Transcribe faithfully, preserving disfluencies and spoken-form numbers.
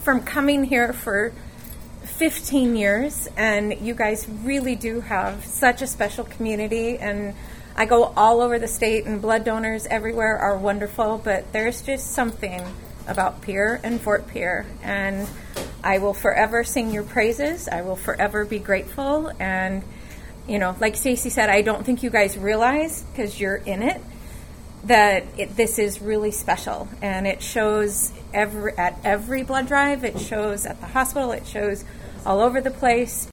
from coming here for fifteen years, and you guys really do have such a special community, and I go all over the state, and blood donors everywhere are wonderful, but there's just something about Pierre and Fort Pierre, and I will forever sing your praises. I will forever be grateful, and, you know, like Stacy said, I don't think you guys realize, because you're in it, that it, this is really special, and it shows every, at every blood drive, it shows at the hospital, it shows all over the place.